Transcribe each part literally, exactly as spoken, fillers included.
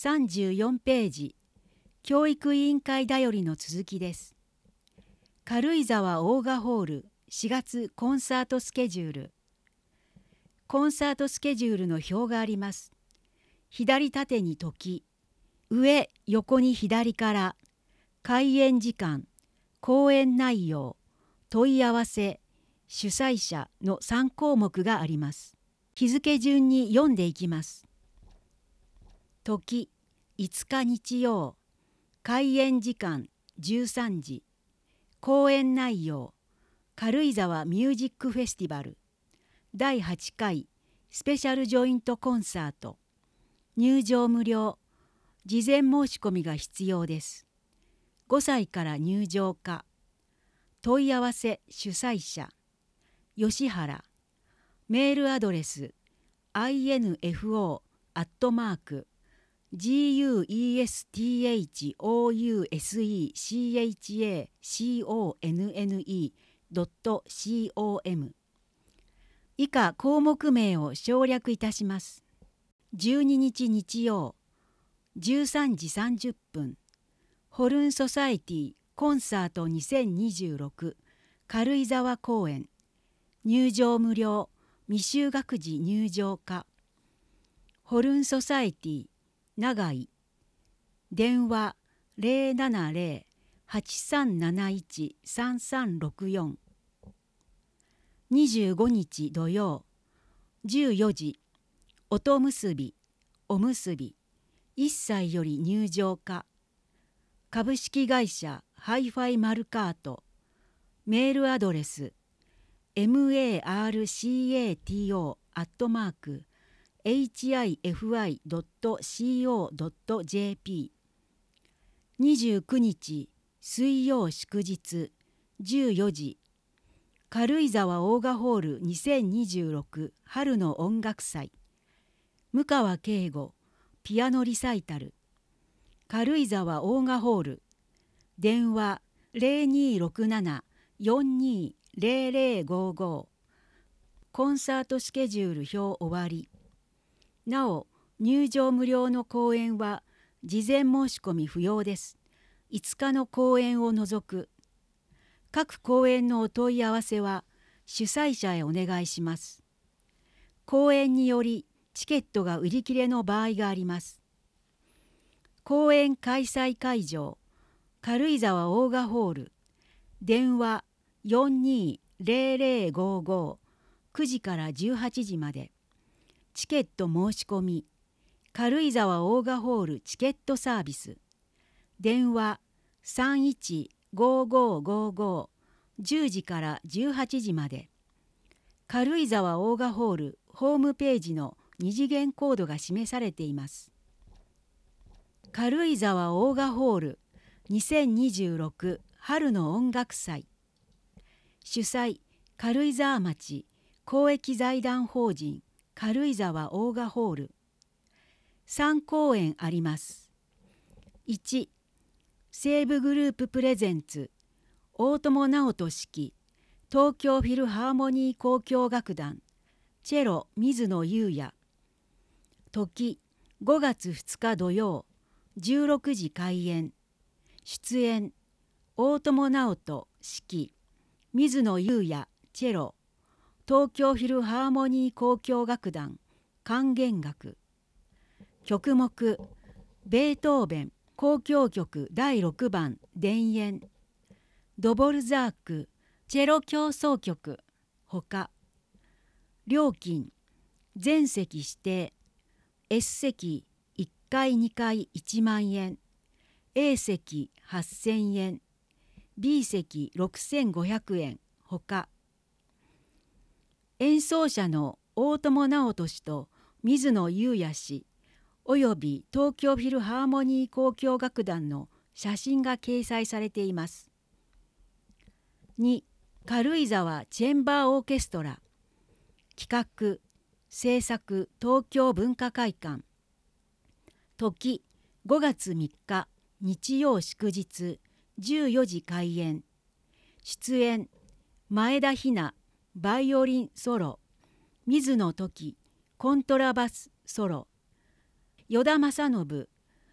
さんじゅうよんページ、教育委員会だよりの続きです。軽井沢オーガホールしがつコンサートスケジュール。コンサートスケジュールの表があります。左縦に時、上横に左から、開演時間、公演内容、問い合わせ、主催者のさん項目があります。日付順に読んでいきます。時、いつか日曜、開演時間じゅうさんじ、公演内容、軽井沢ミュージックフェスティバル、だいはちかいスペシャルジョイントコンサート、入場無料、事前申し込みが必要です。ごさいから入場可。問い合わせ主催者、吉原、メールアドレス、アイエヌエフオー アットマーク、ジーユーイーエスティーエイチオーユーエスイーシーエイチエーシーオーエヌエヌイードットコム 以下項目名を省略いたします。じゅうににち日曜、じゅうさんじさんじゅっぷん、ホルンソサエティコンサートにせんにじゅうろく軽井沢公演、入場無料、未就学児入場可。ホルンソサエティ長井、電話 ゼロななゼロ はちさんなないち さんさんろくよん。にじゅうごにち土曜、じゅうよじ、音結び、おむすび、いっさいより入場可。株式会社ハイファイマルカート、メールアドレス、マーカート アットマーク、エイチアイエフアイドットコードットジェーピー。にじゅうくにち水曜祝日じゅうよじ、軽井沢オーガホールにせんにじゅうろく春の音楽祭、向川圭吾ピアノリサイタル、軽井沢オーガホール、電話 ゼロにろくなな よんにゼロゼロごご。コンサートスケジュール表終わり。なお、入場無料の公演は事前申し込み不要です。いつかの公演を除く。各公演のお問い合わせは主催者へお願いします。公演によりチケットが売り切れの場合があります。公演開催会場、軽井沢オーガホール、電話よんにゼロゼロごご、くじからじゅうはちじまで。チケット申し込み、軽井沢オーガホールチケットサービス、電話さんいちごごごご、じゅうじからじゅうはちじまで。軽井沢オーガホールホームページの二次元コードが示されています。軽井沢オーガホールにせんにじゅうろく春の音楽祭。主催、軽井沢町公益財団法人軽井沢オーガホール。さん公演あります。いち、西武グループプレゼンツ大友直人指揮東京フィルハーモニー交響楽団チェロ水野裕也。時ごがつふつか土曜じゅうろくじ開演。出演大友直人指揮水野裕也チェロ東京フィルハーモニー交響楽団管弦楽。曲目ベートーベン交響曲だいろくばん田園、ドボルザークチェロ協奏曲ほか。料金全席指定、 S 席いっかいにかいいちまんえん、 A 席はっせんえん、 B 席ろくせんごひゃくえんほか。演奏者の大友直人氏と水野裕也氏および東京フィルハーモニー交響楽団の写真が掲載されています。に、軽井沢チェンバーオーケストラ。企画、制作東京文化会館。時ごがつみっか日曜祝日じゅうよじ開演。出演前田ひなバイオリンソロ、水野時コントラバスソロ、依田正信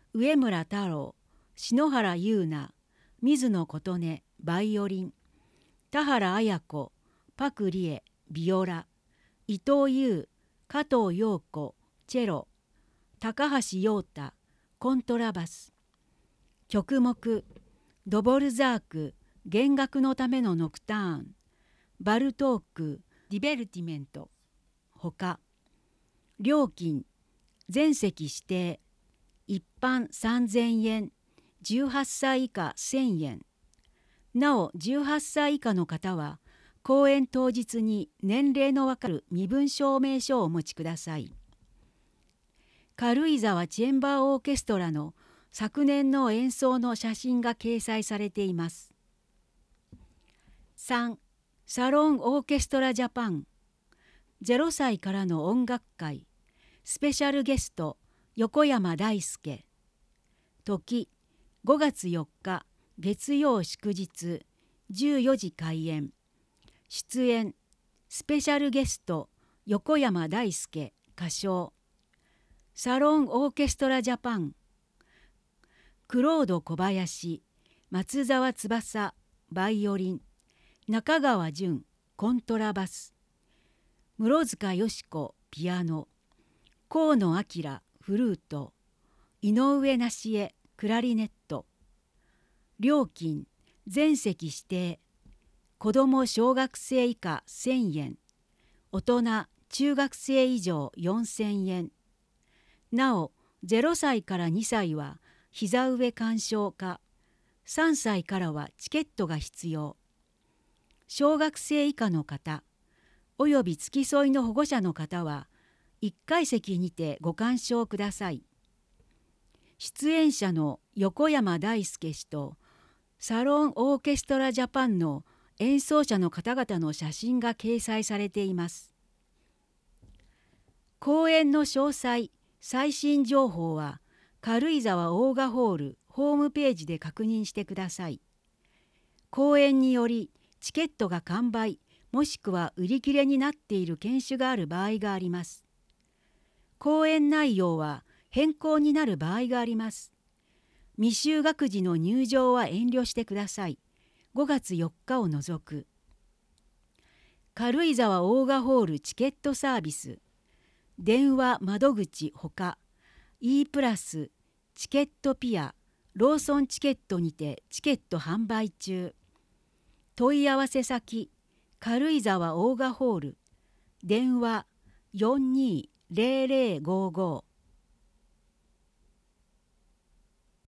上村太郎、篠原優奈、水野琴音、バイオリン、田原綾子、パクリエ、ビオラ、伊藤優、加藤陽子、チェロ、高橋陽太、コントラバス。曲目、ドボルザーク、弦楽のためのノクターン、バルトーク、ディベルティメント、ほか。料金、全席指定、一般さんぜんえん、じゅうはっさい以下せんえん。なお、じゅうはっさい以下の方は、公演当日に年齢のわかる身分証明書をお持ちください。軽井沢チェンバーオーケストラの昨年の演奏の写真が掲載されています。さん. サロンオーケストラジャパンゼロさいからの音楽会スペシャルゲスト横山大輔。時ごがつよっか月曜祝日じゅうよじ開演。出演スペシャルゲスト横山大輔歌唱。サロンオーケストラジャパンクロード小林、松澤翼バイオリン、中川淳コントラバス、室塚よし子ピアノ、河野明フルート、井上梨恵クラリネット。料金全席指定、子ども小学生以下せんえん、大人中学生以上よんせんえん。なおゼロさいからにさいは膝上鑑賞か、さんさいからはチケットが必要。小学生以下の方および付き添いの保護者の方はいっかい席にてご鑑賞ください。出演者の横山大輔氏とサロンオーケストラジャパンの演奏者の方々の写真が掲載されています。公演の詳細、最新情報は軽井沢オーガホールホームページで確認してください。公演によりチケットが完売もしくは売り切れになっている犬種がある場合があります。公演内容は変更になる場合があります。未就学児の入場は遠慮してください。ごがつよっかを除く。軽井沢オーガホールチケットサービス電話窓口ほか E プラスチケットピアローソンチケットにてチケット販売中。問い合わせ先軽井沢オーガホール電話 よんにーぜろぜろごーごー